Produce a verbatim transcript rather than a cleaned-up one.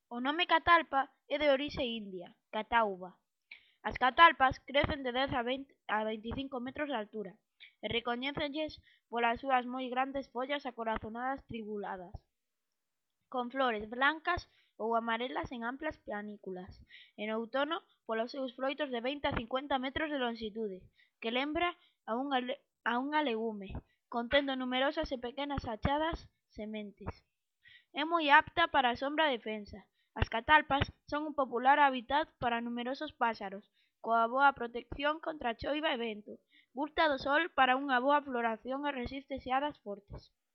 O nome catalpa é de orixe india, catauba. As catalpas crecen de dez a vinte a veinticinco metros de altura e recoñécenlles polas súas moi grandes follas acorazonadas tribuladas, con flores blancas ou amarelas en amplas panículas, e no outono polos seus froitos de vinte a cincuenta metros de lonxitude, que lembra a unha, a unha legume, contendo numerosas e pequenas achadas sementes. É moi apta para a sombra e defensa. As catalpas son un popular hábitat para numerosos páxaros, coa boa protección contra a choiva e vento. Gusta do sol para unha boa floración e resiste xeadas fortes.